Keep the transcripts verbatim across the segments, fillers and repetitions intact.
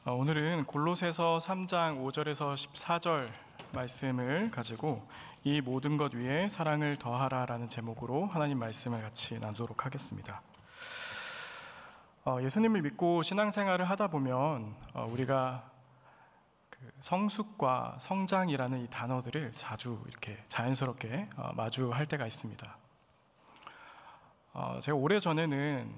어, 오늘은 골로새서 삼 장 오 절에서 십사 절 말씀을 가지고 이 모든 것 위에 사랑을 더하라 라는 제목으로 하나님 말씀을 같이 나누도록 하겠습니다. 어, 예수님을 믿고 신앙생활을 하다 보면 어, 우리가 그 성숙과 성장이라는 이 단어들을 자주 이렇게 자연스럽게 어, 마주할 때가 있습니다. 어, 제가 오래전에는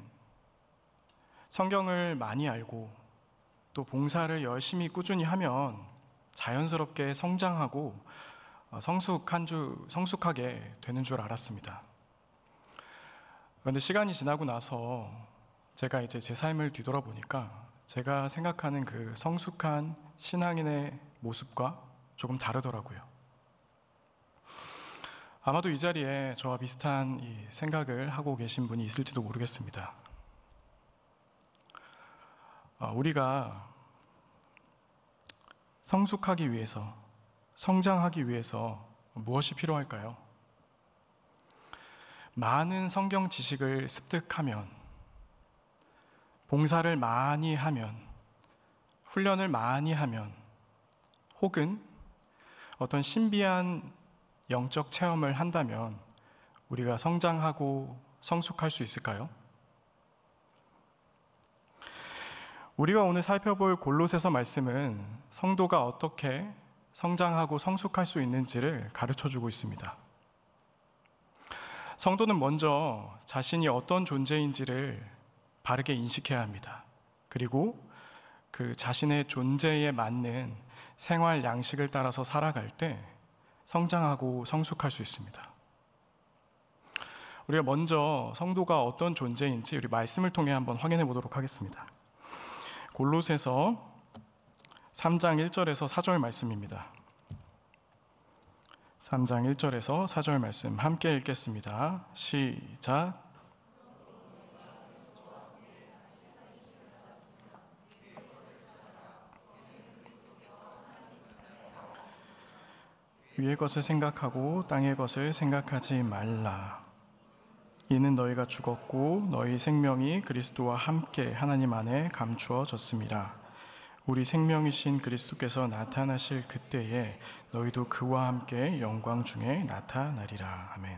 성경을 많이 알고 또 봉사를 열심히 꾸준히 하면 자연스럽게 성장하고 성숙한 주, 성숙하게 되는 줄 알았습니다. 그런데 시간이 지나고 나서 제가 이제 제 삶을 뒤돌아보니까 제가 생각하는 그 성숙한 신앙인의 모습과 조금 다르더라고요. 아마도 이 자리에 저와 비슷한 이 생각을 하고 계신 분이 있을지도 모르겠습니다. 우리가 성숙하기 위해서, 성장하기 위해서 무엇이 필요할까요? 많은 성경 지식을 습득하면, 봉사를 많이 하면, 훈련을 많이 하면, 혹은 어떤 신비한 영적 체험을 한다면 우리가 성장하고 성숙할 수 있을까요? 우리가 오늘 살펴볼 골로새서 말씀은 성도가 어떻게 성장하고 성숙할 수 있는지를 가르쳐주고 있습니다. 성도는 먼저 자신이 어떤 존재인지를 바르게 인식해야 합니다. 그리고 그 자신의 존재에 맞는 생활 양식을 따라서 살아갈 때 성장하고 성숙할 수 있습니다. 우리가 먼저 성도가 어떤 존재인지 우리 말씀을 통해 한번 확인해 보도록 하겠습니다. 골로새서 삼 장 일 절에서 사 절 말씀입니다. 삼 장 일 절에서 사 절 말씀 함께 읽겠습니다. 시작. 위의 것을 생각하고 땅의 것을 생각하지 말라. 이는 너희가 죽었고 너희 생명이 그리스도와 함께 하나님 안에 감추어졌습니다. 우리 생명이신 그리스도께서 나타나실 그때에 너희도 그와 함께 영광 중에 나타나리라. 아멘.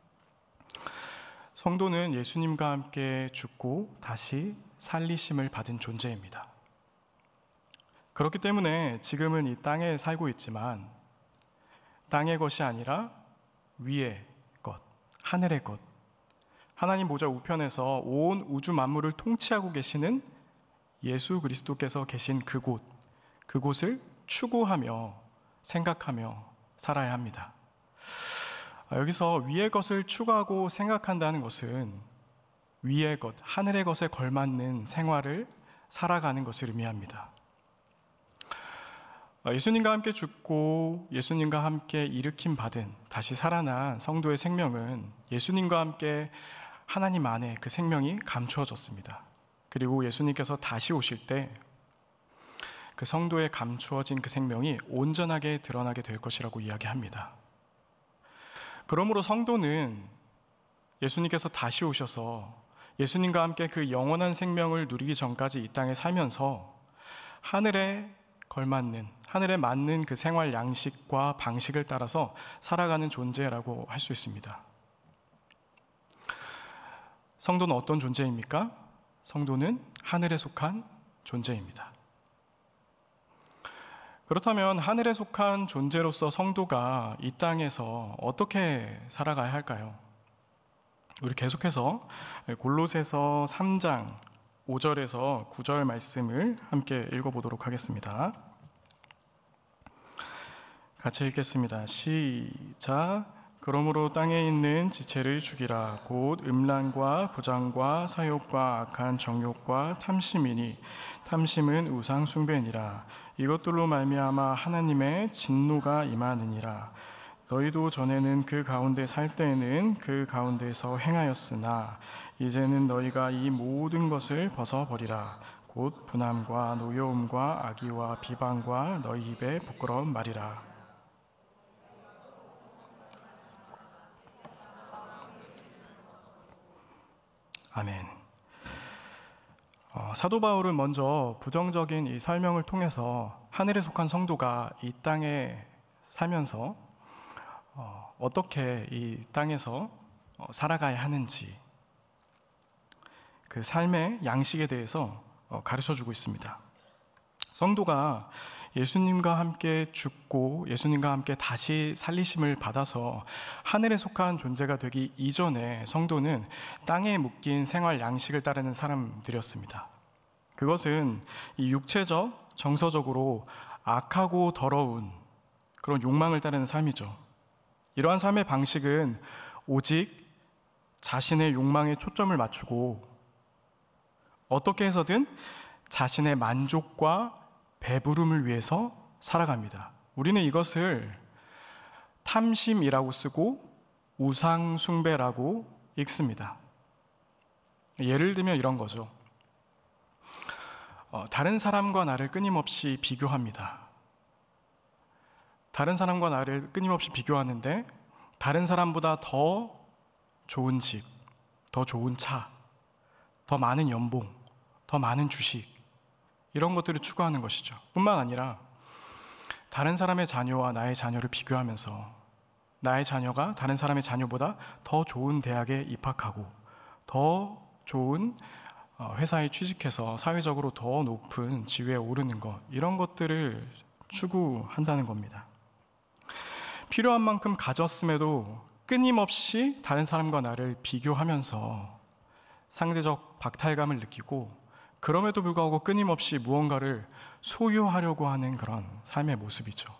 성도는 예수님과 함께 죽고 다시 살리심을 받은 존재입니다. 그렇기 때문에 지금은 이 땅에 살고 있지만 땅의 것이 아니라 위의 것, 하늘의 것, 하나님 보좌 우편에서 온 우주 만물을 통치하고 계시는 예수 그리스도께서 계신 그곳, 그곳을 추구하며 생각하며 살아야 합니다. 여기서 위의 것을 추구하고 생각한다는 것은 위의 것, 하늘의 것에 걸맞는 생활을 살아가는 것을 의미합니다. 예수님과 함께 죽고 예수님과 함께 일으킴 받은 다시 살아난 성도의 생명은 예수님과 함께 하나님 안에 그 생명이 감추어졌습니다. 그리고 예수님께서 다시 오실 때 그 성도에 감추어진 그 생명이 온전하게 드러나게 될 것이라고 이야기합니다. 그러므로 성도는 예수님께서 다시 오셔서 예수님과 함께 그 영원한 생명을 누리기 전까지 이 땅에 살면서 하늘에 걸맞는, 하늘에 맞는 그 생활 양식과 방식을 따라서 살아가는 존재라고 할 수 있습니다. 성도는 어떤 존재입니까? 성도는 하늘에 속한 존재입니다. 그렇다면 하늘에 속한 존재로서 성도가 이 땅에서 어떻게 살아가야 할까요? 우리 계속해서 골로새서 삼 장 오 절에서 구 절 말씀을 함께 읽어보도록 하겠습니다. 같이 읽겠습니다. 시작. 그러므로 땅에 있는 지체를 죽이라. 곧 음란과 부장과 사욕과 악한 정욕과 탐심이니 탐심은 우상 숭배니라. 이것들로 말미암아 하나님의 진노가 임하느니라. 너희도 전에는 그 가운데 살 때에는 그 가운데서 행하였으나 이제는 너희가 이 모든 것을 벗어버리라. 곧 분함과 노여움과 악의와 비방과 너희 입에 부끄러운 말이라. 아멘. 어, 사도 바울은 먼저 부정적인 이 설명을 통해서 하늘에 속한 성도가 이 땅에 살면서 어, 어떻게 이 땅에서 어, 살아가야 하는지 그 삶의 양식에 대해서 어, 가르쳐주고 있습니다. 성도가 예수님과 함께 죽고 예수님과 함께 다시 살리심을 받아서 하늘에 속한 존재가 되기 이전에 성도는 땅에 묶인 생활 양식을 따르는 사람들이었습니다. 그것은 이 육체적, 정서적으로 악하고 더러운 그런 욕망을 따르는 삶이죠. 이러한 삶의 방식은 오직 자신의 욕망에 초점을 맞추고 어떻게 해서든 자신의 만족과 배부름을 위해서 살아갑니다. 우리는 이것을 탐심이라고 쓰고 우상숭배라고 읽습니다. 예를 들면 이런 거죠. 어, 다른 사람과 나를 끊임없이 비교합니다. 다른 사람과 나를 끊임없이 비교하는데 다른 사람보다 더 좋은 집, 더 좋은 차, 더 많은 연봉, 더 많은 주식 이런 것들을 추구하는 것이죠. 뿐만 아니라 다른 사람의 자녀와 나의 자녀를 비교하면서 나의 자녀가 다른 사람의 자녀보다 더 좋은 대학에 입학하고 더 좋은 회사에 취직해서 사회적으로 더 높은 지위에 오르는 것, 이런 것들을 추구한다는 겁니다. 필요한 만큼 가졌음에도 끊임없이 다른 사람과 나를 비교하면서 상대적 박탈감을 느끼고 그럼에도 불구하고 끊임없이 무언가를 소유하려고 하는 그런 삶의 모습이죠.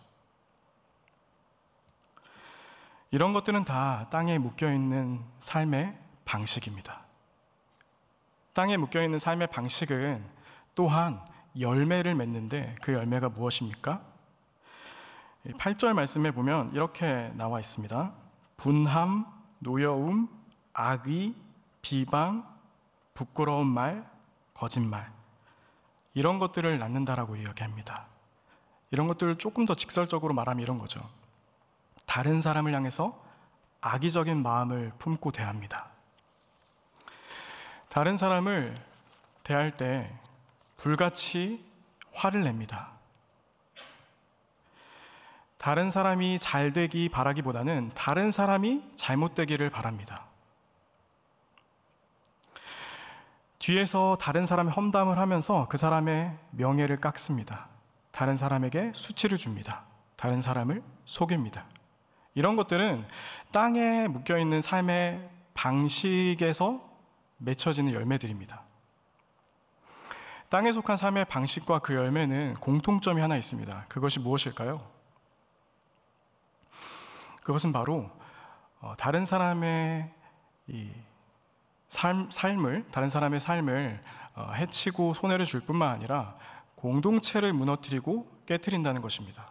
이런 것들은 다 땅에 묶여있는 삶의 방식입니다. 땅에 묶여있는 삶의 방식은 또한 열매를 맺는데 그 열매가 무엇입니까? 팔 절 말씀에 보면 이렇게 나와 있습니다. 분함, 노여움, 악의, 비방, 부끄러운 말, 거짓말, 이런 것들을 낳는다라고 이야기합니다. 이런 것들을 조금 더 직설적으로 말하면 이런 거죠. 다른 사람을 향해서 악의적인 마음을 품고 대합니다. 다른 사람을 대할 때 불같이 화를 냅니다. 다른 사람이 잘 되기 바라기보다는 다른 사람이 잘못되기를 바랍니다. 뒤에서 다른 사람의 험담을 하면서 그 사람의 명예를 깎습니다. 다른 사람에게 수치를 줍니다. 다른 사람을 속입니다. 이런 것들은 땅에 묶여있는 삶의 방식에서 맺혀지는 열매들입니다. 땅에 속한 삶의 방식과 그 열매는 공통점이 하나 있습니다. 그것이 무엇일까요? 그것은 바로 다른 사람의 이 삶, 삶을, 다른 사람의 삶을 해치고 손해를 줄 뿐만 아니라 공동체를 무너뜨리고 깨트린다는 것입니다.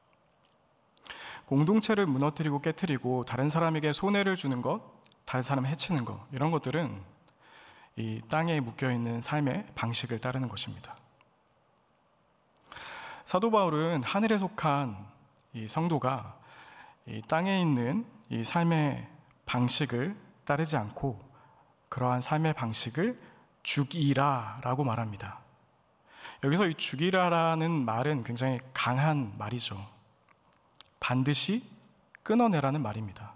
공동체를 무너뜨리고 깨트리고 다른 사람에게 손해를 주는 것, 다른 사람을 해치는 것, 이런 것들은 이 땅에 묶여있는 삶의 방식을 따르는 것입니다. 사도 바울은 하늘에 속한 이 성도가 이 땅에 있는 이 삶의 방식을 따르지 않고 그러한 삶의 방식을 죽이라 라고 말합니다. 여기서 이 죽이라라는 말은 굉장히 강한 말이죠. 반드시 끊어내라는 말입니다.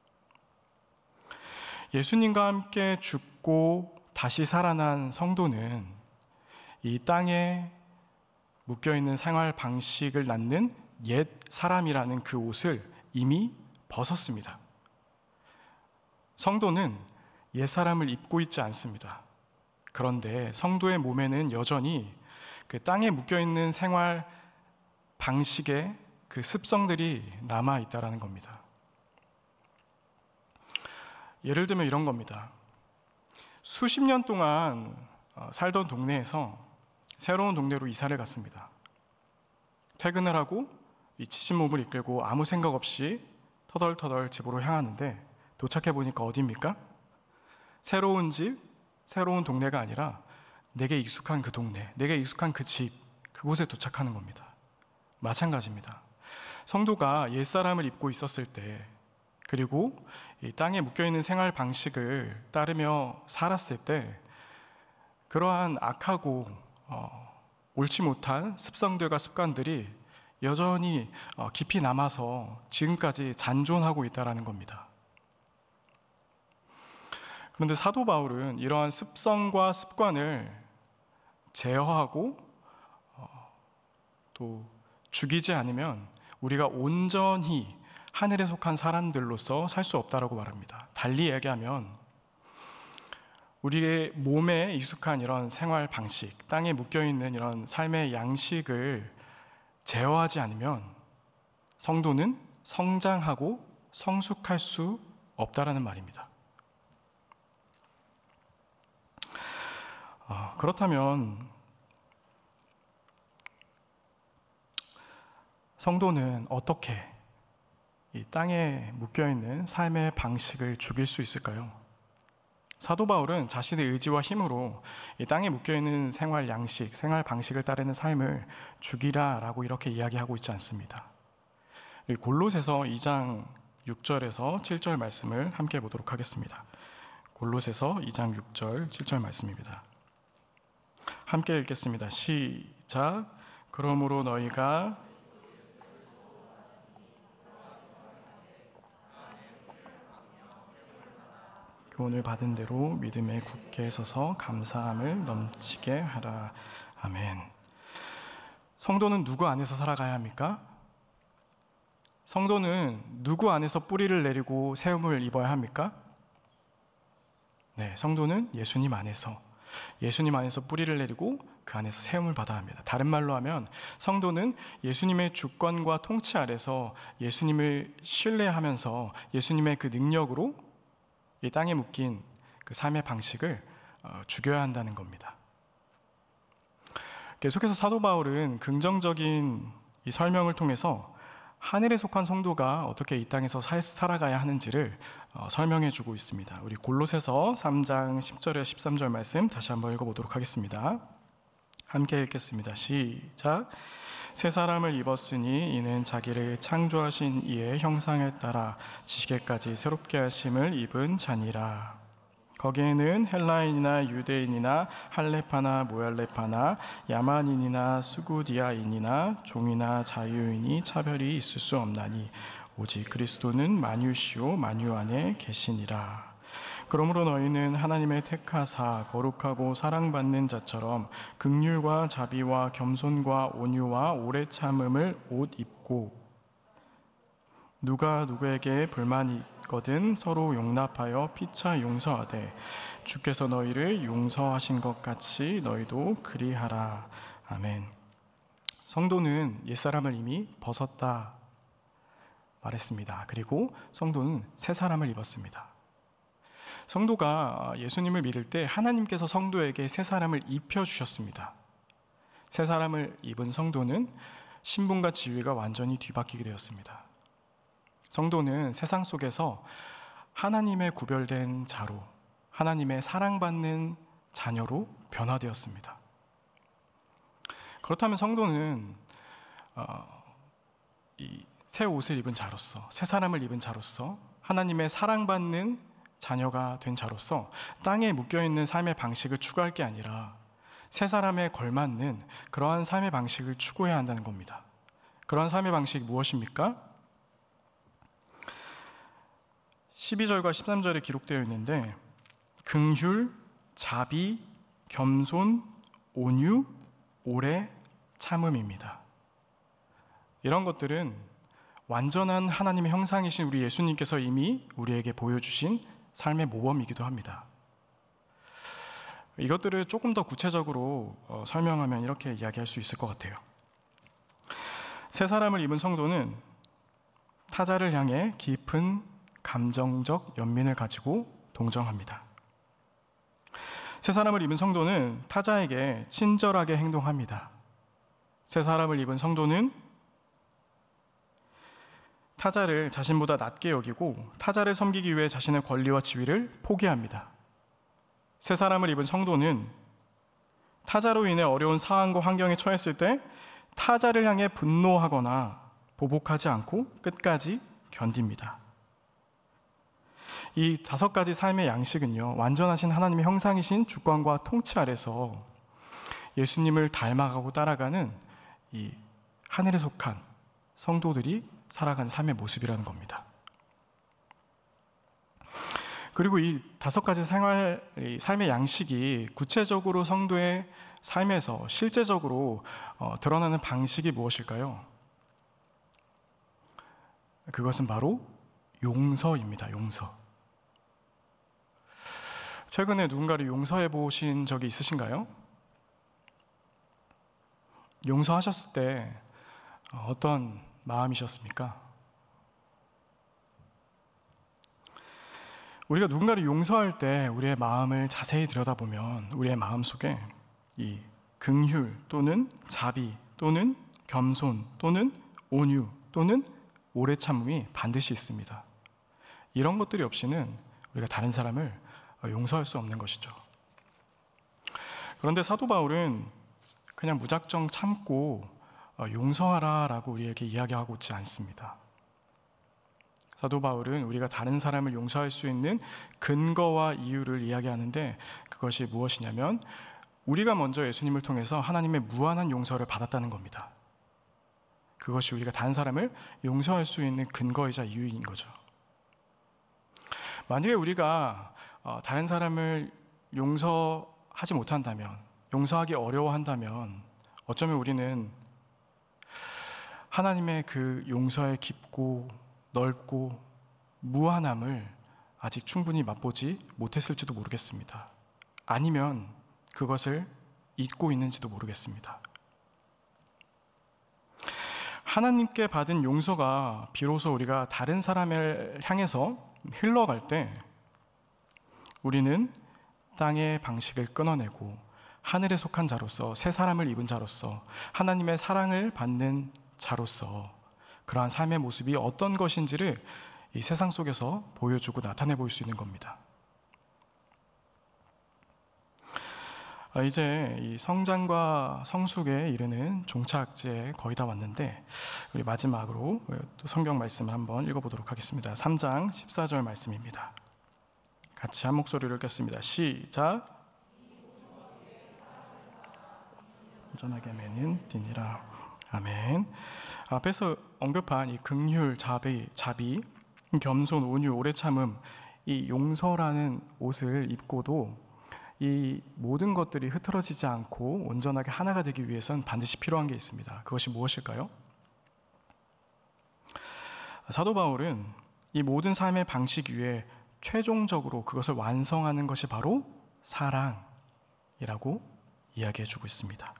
예수님과 함께 죽고 다시 살아난 성도는 이 땅에 묶여있는 생활 방식을 낳는 옛 사람이라는 그 옷을 이미 벗었습니다. 성도는 옛 사람을 입고 있지 않습니다. 그런데 성도의 몸에는 여전히 그 땅에 묶여있는 생활 방식의 그 습성들이 남아있다는 겁니다. 예를 들면 이런 겁니다. 수십 년 동안 살던 동네에서 새로운 동네로 이사를 갔습니다. 퇴근을 하고 이 지친 몸을 이끌고 아무 생각 없이 터덜터덜 집으로 향하는데 도착해 보니까 어디입니까? 새로운 집, 새로운 동네가 아니라 내게 익숙한 그 동네, 내게 익숙한 그 집, 그곳에 도착하는 겁니다. 마찬가지입니다. 성도가 옛사람을 입고 있었을 때, 그리고 이 땅에 묶여있는 생활 방식을 따르며 살았을 때 그러한 악하고 어, 옳지 못한 습성들과 습관들이 여전히 어, 깊이 남아서 지금까지 잔존하고 있다는 겁니다. 그런데 사도 바울은 이러한 습성과 습관을 제어하고 어, 또 죽이지 않으면 우리가 온전히 하늘에 속한 사람들로서 살 수 없다라고 말합니다. 달리 얘기하면 우리의 몸에 익숙한 이런 생활 방식, 땅에 묶여있는 이런 삶의 양식을 제어하지 않으면 성도는 성장하고 성숙할 수 없다라는 말입니다. 어, 그렇다면 성도는 어떻게 이 땅에 묶여있는 삶의 방식을 죽일 수 있을까요? 사도 바울은 자신의 의지와 힘으로 이 땅에 묶여있는 생활 양식, 생활 방식을 따르는 삶을 죽이라 라고 이렇게 이야기하고 있지 않습니다. 골로새서 이 장 육 절에서 칠 절 말씀을 함께 보도록 하겠습니다. 골로새서 이 장 육 절, 칠 절 말씀입니다. 함께 읽겠습니다. 시작. 그러므로 너희가 교훈을 받은 대로 믿음에 굳게 서서 감사함을 넘치게 하라. 아멘. 성도는 누구 안에서 살아가야 합니까? 성도는 누구 안에서 뿌리를 내리고 세움을 입어야 합니까? 네, 성도는 예수님 안에서 예수님 안에서 뿌리를 내리고 그 안에서 세움을 받아야 합니다. 다른 말로 하면 성도는 예수님의 주권과 통치 아래서 예수님을 신뢰하면서 예수님의 그 능력으로 이 땅에 묶인 그 삶의 방식을 죽여야 한다는 겁니다. 계속해서 사도 바울은 긍정적인 이 설명을 통해서 하늘에 속한 성도가 어떻게 이 땅에서 살아가야 하는지를 설명해 주고 있습니다. 우리 골로새서 삼 장 십 절에서 십삼 절 말씀 다시 한번 읽어보도록 하겠습니다. 함께 읽겠습니다. 시작. 새 사람을 입었으니 이는 자기를 창조하신 이의 형상에 따라 지식에까지 새롭게 하심을 입은 자니라. 거기에는 헬라인이나 유대인이나 할레파나 모얄레파나 야만인이나 스구디아인이나 종이나 자유인이 차별이 있을 수 없나니 오직 그리스도는 만유시오 만유 안에 계시니라. 그러므로 너희는 하나님의 택하사 거룩하고 사랑받는 자처럼 긍휼과 자비와 겸손과 온유와 오래 참음을 옷 입고 누가 누구에게 불만이 있거든 서로 용납하여 피차 용서하되 주께서 너희를 용서하신 것 같이 너희도 그리하라. 아멘. 성도는 옛사람을 이미 벗었다 말했습니다. 그리고 성도는 새 사람을 입었습니다. 성도가 예수님을 믿을 때 하나님께서 성도에게 새 사람을 입혀주셨습니다. 새 사람을 입은 성도는 신분과 지위가 완전히 뒤바뀌게 되었습니다. 성도는 세상 속에서 하나님의 구별된 자로, 하나님의 사랑받는 자녀로 변화되었습니다. 그렇다면 성도는 어, 이 새 옷을 입은 자로서, 새 사람을 입은 자로서, 하나님의 사랑받는 자녀가 된 자로서 땅에 묶여있는 삶의 방식을 추구할 게 아니라 새 사람에 걸맞는 그러한 삶의 방식을 추구해야 한다는 겁니다. 그러한 삶의 방식이 무엇입니까? 십이 절과 십삼 절에 기록되어 있는데 긍휼, 자비, 겸손, 온유, 오래 참음입니다. 이런 것들은 완전한 하나님의 형상이신 우리 예수님께서 이미 우리에게 보여주신 삶의 모범이기도 합니다. 이것들을 조금 더 구체적으로 설명하면 이렇게 이야기할 수 있을 것 같아요. 새 사람을 입은 성도는 타자를 향해 깊은 감정적 연민을 가지고 동정합니다. 새 사람을 입은 성도는 타자에게 친절하게 행동합니다. 새 사람을 입은 성도는 타자를 자신보다 낮게 여기고 타자를 섬기기 위해 자신의 권리와 지위를 포기합니다. 새 사람을 입은 성도는 타자로 인해 어려운 상황과 환경에 처했을 때 타자를 향해 분노하거나 보복하지 않고 끝까지 견딥니다. 이 다섯 가지 삶의 양식은요, 완전하신 하나님의 형상이신 주권과 통치 아래서 예수님을 닮아가고 따라가는 이 하늘에 속한 성도들이 살아가는 삶의 모습이라는 겁니다. 그리고 이 다섯 가지 생활, 이 삶의 양식이 구체적으로 성도의 삶에서 실제적으로 어, 드러나는 방식이 무엇일까요? 그것은 바로 용서입니다. 용서. 최근에 누군가를 용서해 보신 적이 있으신가요? 용서하셨을 때 어떤 마음이셨습니까? 우리가 누군가를 용서할 때 우리의 마음을 자세히 들여다보면 우리의 마음 속에 이 긍휼 또는 자비 또는 겸손 또는 온유 또는 오래 참음이 반드시 있습니다. 이런 것들이 없이는 우리가 다른 사람을 용서할 수 없는 것이죠. 그런데 사도 바울은 그냥 무작정 참고 용서하라라고 우리에게 이야기하고 있지 않습니다. 사도 바울은 우리가 다른 사람을 용서할 수 있는 근거와 이유를 이야기하는데, 그것이 무엇이냐면 우리가 먼저 예수님을 통해서 하나님의 무한한 용서를 받았다는 겁니다. 그것이 우리가 다른 사람을 용서할 수 있는 근거이자 이유인 거죠. 만약에 우리가 다른 사람을 용서하지 못한다면, 용서하기 어려워한다면 어쩌면 우리는 하나님의 그 용서의 깊고 넓고 무한함을 아직 충분히 맛보지 못했을지도 모르겠습니다. 아니면 그것을 잊고 있는지도 모르겠습니다. 하나님께 받은 용서가 비로소 우리가 다른 사람을 향해서 흘러갈 때 우리는 땅의 방식을 끊어내고 하늘에 속한 자로서, 새 사람을 입은 자로서, 하나님의 사랑을 받는 자로서 그러한 삶의 모습이 어떤 것인지를 이 세상 속에서 보여주고 나타내 볼 수 있는 겁니다. 이제 이 성장과 성숙에 이르는 종착지에 거의 다 왔는데, 우리 마지막으로 또 성경 말씀을 한번 읽어보도록 하겠습니다. 삼 장 십사 절 말씀입니다. 같이 한 목소리로 읽겠습니다. 시작. 온전하게 매는 뛰니라. 아멘. 앞에서 언급한 이 긍휼, 자비, 자비, 겸손, 온유, 오래 참음, 이 용서라는 옷을 입고도 이 모든 것들이 흐트러지지 않고 온전하게 하나가 되기 위해서는 반드시 필요한 게 있습니다. 그것이 무엇일까요? 사도 바울은 이 모든 삶의 방식 위에 최종적으로 그것을 완성하는 것이 바로 사랑이라고 이야기해주고 있습니다.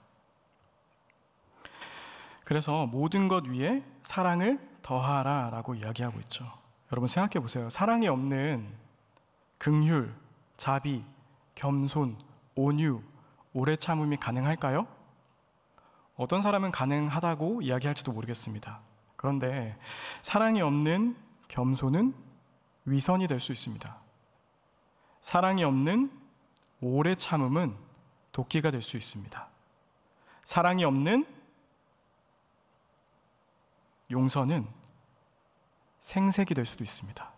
그래서 모든 것 위에 사랑을 더하라 라고 이야기하고 있죠. 여러분 생각해 보세요. 사랑이 없는 긍휼, 자비, 겸손, 온유, 오래 참음이 가능할까요? 어떤 사람은 가능하다고 이야기할지도 모르겠습니다. 그런데 사랑이 없는 겸손은 위선이 될 수 있습니다. 사랑이 없는 오래 참음은 도끼가 될 수 있습니다. 사랑이 없는 용서는 생색이 될 수도 있습니다.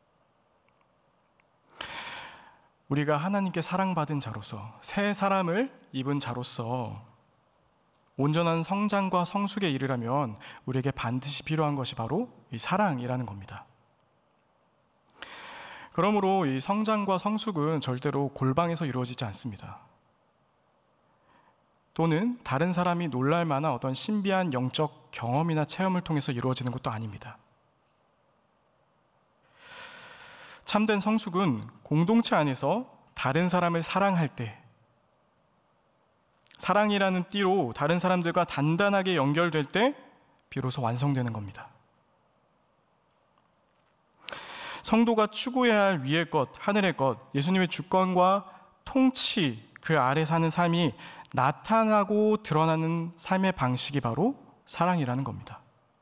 우리가 하나님께 사랑받은 자로서, 새 사람을 입은 자로서 온전한 성장과 성숙에 이르려면 우리에게 반드시 필요한 것이 바로 이 사랑이라는 겁니다. 그러므로 이 성장과 성숙은 절대로 골방에서 이루어지지 않습니다. 또는 다른 사람이 놀랄 만한 어떤 신비한 영적 경험이나 체험을 통해서 이루어지는 것도 아닙니다. 참된 성숙은 공동체 안에서 다른 사람을 사랑할 때, 사랑이라는 띠로 다른 사람들과 단단하게 연결될 때 비로소 완성되는 겁니다. 성도가 추구해야 할 위의 것, 하늘의 것, 예수님의 주권과 통치, 그 아래 사는 삶이 나타나고 드러나는 삶의 방식이 바로 사랑이라는 겁니다.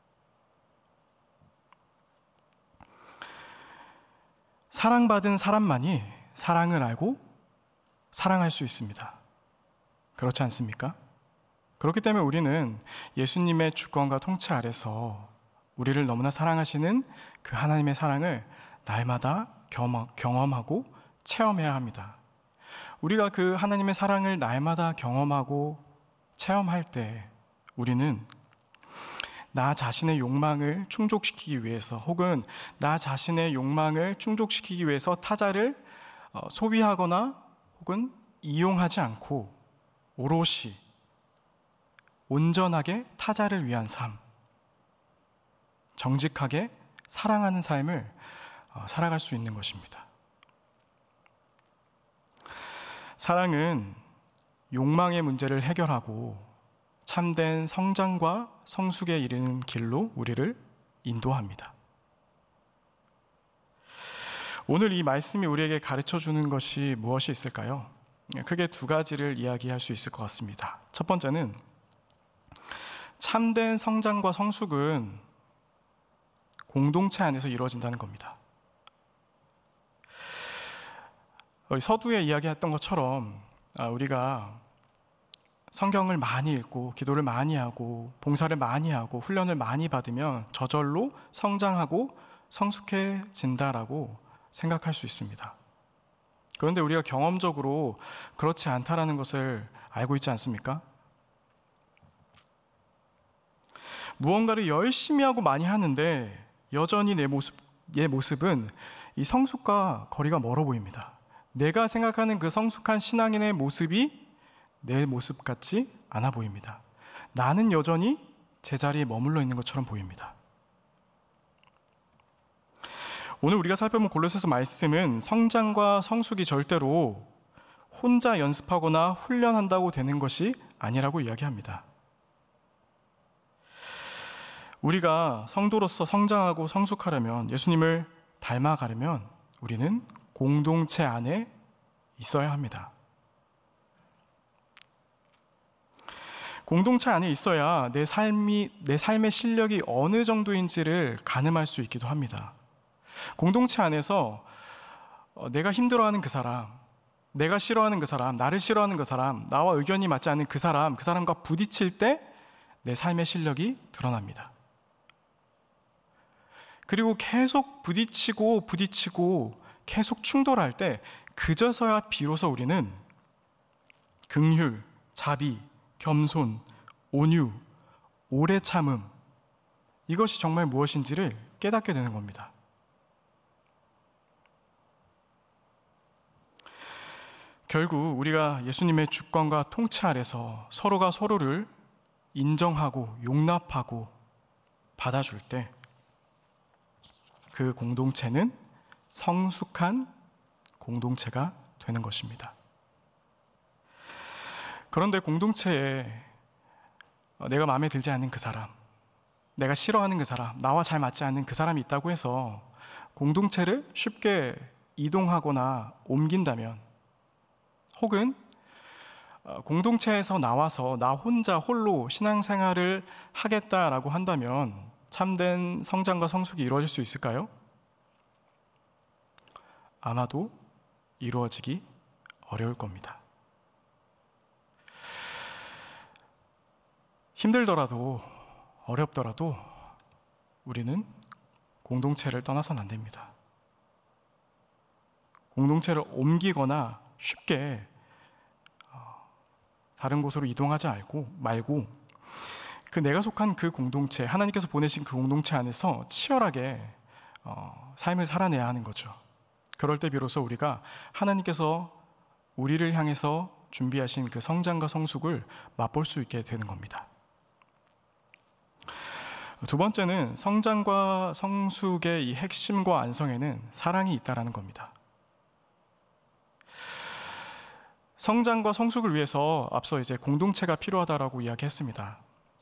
사랑받은 사람만이 사랑을 알고 사랑할 수 있습니다. 그렇지 않습니까? 그렇기 때문에 우리는 예수님의 주권과 통치 아래서 우리를 너무나 사랑하시는 그 하나님의 사랑을 날마다 경험하고 체험해야 합니다. 우리가 그 하나님의 사랑을 날마다 경험하고 체험할 때 우리는 나 자신의 욕망을 충족시키기 위해서 혹은 나 자신의 욕망을 충족시키기 위해서 타자를 소비하거나 혹은 이용하지 않고 오롯이 온전하게 타자를 위한 삶, 정직하게 사랑하는 삶을 살아갈 수 있는 것입니다. 사랑은 욕망의 문제를 해결하고 참된 성장과 성숙에 이르는 길로 우리를 인도합니다. 오늘 이 말씀이 우리에게 가르쳐 주는 것이 무엇이 있을까요? 크게 두 가지를 이야기할 수 있을 것 같습니다. 첫 번째는 참된 성장과 성숙은 공동체 안에서 이루어진다는 겁니다. 서두에 이야기했던 것처럼 우리가 성경을 많이 읽고 기도를 많이 하고 봉사를 많이 하고 훈련을 많이 받으면 저절로 성장하고 성숙해진다라고 생각할 수 있습니다. 그런데 우리가 경험적으로 그렇지 않다라는 것을 알고 있지 않습니까? 무언가를 열심히 하고 많이 하는데 여전히 내 모습, 내 모습은 이 성숙과 거리가 멀어 보입니다. 내가 생각하는 그 성숙한 신앙인의 모습이 내 모습 같지 않아 보입니다. 나는 여전히 제자리에 머물러 있는 것처럼 보입니다. 오늘 우리가 살펴본 골로새서 말씀은 성장과 성숙이 절대로 혼자 연습하거나 훈련한다고 되는 것이 아니라고 이야기합니다. 우리가 성도로서 성장하고 성숙하려면, 예수님을 닮아가려면 우리는 공동체 안에 있어야 합니다. 공동체 안에 있어야 내 삶이, 내 삶의 실력이 어느 정도인지를 가늠할 수 있기도 합니다. 공동체 안에서 내가 힘들어하는 그 사람, 내가 싫어하는 그 사람, 나를 싫어하는 그 사람, 나와 의견이 맞지 않는 그 사람, 그 사람과 부딪힐 때 내 삶의 실력이 드러납니다. 그리고 계속 부딪히고 부딪히고 계속 충돌할 때 그저서야 비로소 우리는 긍휼, 자비, 겸손, 온유, 오래 참음, 이것이 정말 무엇인지를 깨닫게 되는 겁니다. 결국 우리가 예수님의 주권과 통치 아래서 서로가 서로를 인정하고 용납하고 받아줄 때 그 공동체는 성숙한 공동체가 되는 것입니다. 그런데 공동체에 내가 마음에 들지 않는 그 사람, 내가 싫어하는 그 사람, 나와 잘 맞지 않는 그 사람이 있다고 해서 공동체를 쉽게 이동하거나 옮긴다면, 혹은 공동체에서 나와서 나 혼자 홀로 신앙생활을 하겠다라고 한다면 참된 성장과 성숙이 이루어질 수 있을까요? 아마도 이루어지기 어려울 겁니다. 힘들더라도 어렵더라도 우리는 공동체를 떠나서는 안 됩니다. 공동체를 옮기거나 쉽게 다른 곳으로 이동하지 말고 그 내가 속한 그 공동체, 하나님께서 보내신 그 공동체 안에서 치열하게 어, 삶을 살아내야 하는 거죠. 그럴 때 비로소 우리가 하나님께서 우리를 향해서 준비하신 그 성장과 성숙을 맛볼 수 있게 되는 겁니다. 두 번째는 성장과 성숙의 이 핵심과 안성에는 사랑이 있다라는 겁니다. 성장과 성숙을 위해서 앞서 이제 공동체가 필요하다라고 이야기했습니다.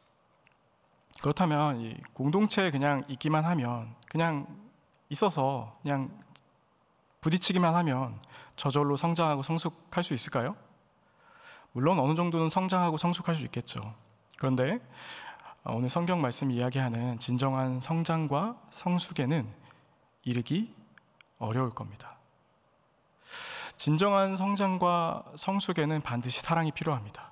그렇다면 이 공동체에 그냥 있기만 하면, 그냥 있어서 그냥 부딪히기만 하면 저절로 성장하고 성숙할 수 있을까요? 물론 어느 정도는 성장하고 성숙할 수 있겠죠. 그런데 오늘 성경 말씀이 이야기하는 진정한 성장과 성숙에는 이르기 어려울 겁니다. 진정한 성장과 성숙에는 반드시 사랑이 필요합니다.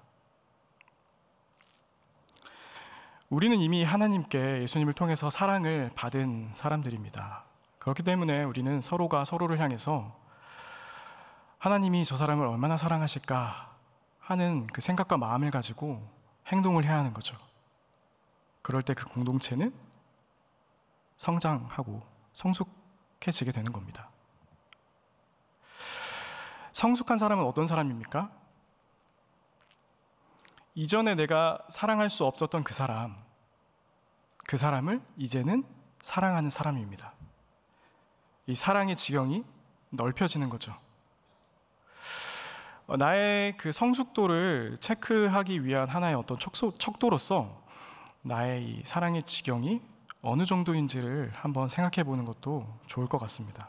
우리는 이미 하나님께 예수님을 통해서 사랑을 받은 사람들입니다. 그렇기 때문에 우리는 서로가 서로를 향해서 하나님이 저 사람을 얼마나 사랑하실까 하는 그 생각과 마음을 가지고 행동을 해야 하는 거죠. 그럴 때 그 공동체는 성장하고 성숙해지게 되는 겁니다. 성숙한 사람은 어떤 사람입니까? 이전에 내가 사랑할 수 없었던 그 사람, 그 사람을 이제는 사랑하는 사람입니다. 이 사랑의 지경이 넓혀지는 거죠. 나의 그 성숙도를 체크하기 위한 하나의 어떤 척소, 척도로서 나의 이 사랑의 지경이 어느 정도인지를 한번 생각해 보는 것도 좋을 것 같습니다.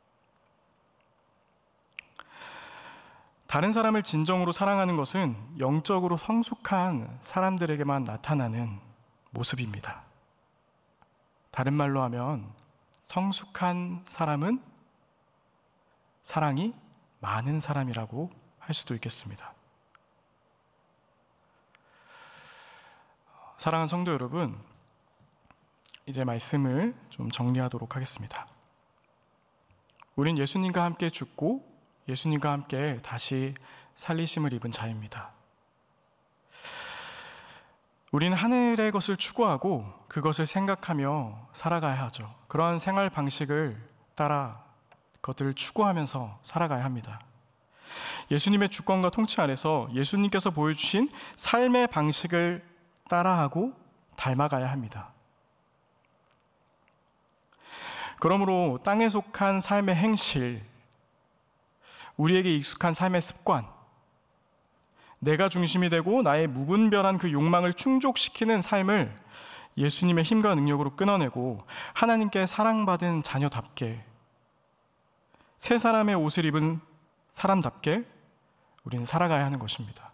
다른 사람을 진정으로 사랑하는 것은 영적으로 성숙한 사람들에게만 나타나는 모습입니다. 다른 말로 하면 성숙한 사람은 사랑이 많은 사람이라고 할 수도 있겠습니다. 사랑하는 성도 여러분, 이제 말씀을 좀 정리하도록 하겠습니다. 우린 예수님과 함께 죽고 예수님과 함께 다시 살리심을 입은 자입니다. 우리는 하늘의 것을 추구하고 그것을 생각하며 살아가야 하죠. 그러한 생활 방식을 따라 그것들을 추구하면서 살아가야 합니다. 예수님의 주권과 통치 아래서 예수님께서 보여주신 삶의 방식을 따라하고 닮아가야 합니다. 그러므로 땅에 속한 삶의 행실, 우리에게 익숙한 삶의 습관, 내가 중심이 되고 나의 무분별한 그 욕망을 충족시키는 삶을 예수님의 힘과 능력으로 끊어내고 하나님께 사랑받은 자녀답게 새 사람의 옷을 입은 사람답게 우리는 살아가야 하는 것입니다.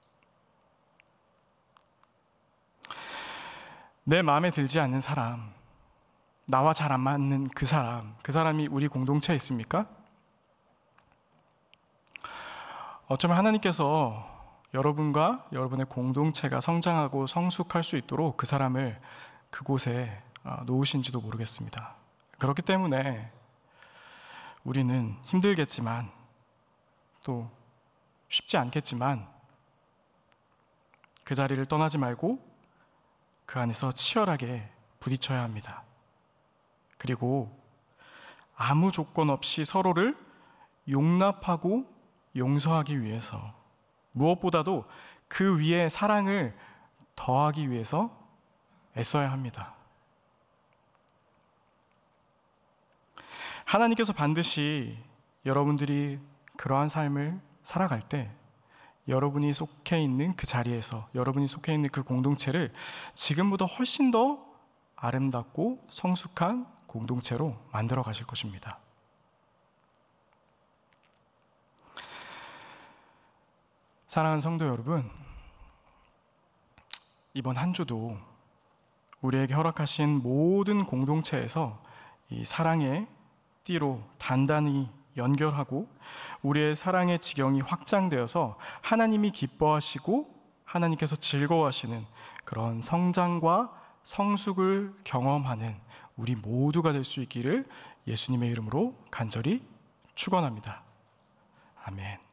내 마음에 들지 않는 사람, 나와 잘 안 맞는 그 사람, 그 사람이 우리 공동체에 있습니까? 어쩌면 하나님께서 여러분과 여러분의 공동체가 성장하고 성숙할 수 있도록 그 사람을 그곳에 놓으신지도 모르겠습니다. 그렇기 때문에 우리는 힘들겠지만 또 쉽지 않겠지만 그 자리를 떠나지 말고 그 안에서 치열하게 부딪혀야 합니다. 그리고 아무 조건 없이 서로를 용납하고 용서하기 위해서, 무엇보다도 그 위에 사랑을 더하기 위해서 애써야 합니다. 하나님께서 반드시 여러분들이 그러한 삶을 살아갈 때 여러분이 속해 있는 그 자리에서, 여러분이 속해 있는 그 공동체를 지금보다 훨씬 더 아름답고 성숙한 공동체로 만들어 가실 것입니다. 사랑하는 성도 여러분, 이번 한 주도 우리에게 허락하신 모든 공동체에서 이 사랑의 띠로 단단히 연결하고 우리의 사랑의 지경이 확장되어서 하나님이 기뻐하시고 하나님께서 즐거워하시는 그런 성장과 성숙을 경험하는 우리 모두가 될 수 있기를 예수님의 이름으로 간절히 축원합니다. 아멘.